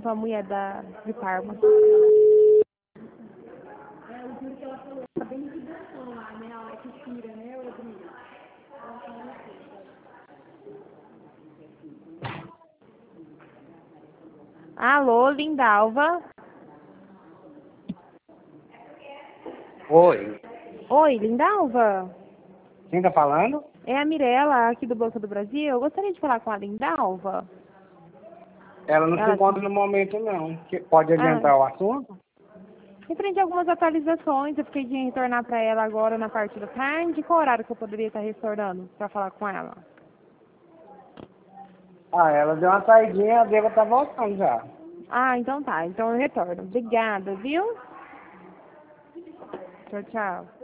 com a mulher de Parma. Alô, Lindalva? Oi, Oi, Lindalva? quem tá falando? É a Mirella, aqui do Banco do Brasil. Eu gostaria de falar com a Lindalva. Ela não se Ela... encontra no momento, não. Pode Ah, adiantar o assunto? referente a algumas atualizações, eu fiquei de retornar para ela agora na parte da tarde. Qual horário que eu poderia estar retornando para falar com ela? Ah, ela deu uma saidinha, a Deva tá voltando já. Ah, então tá. Então eu retorno. Obrigada, viu? Tchau, tchau.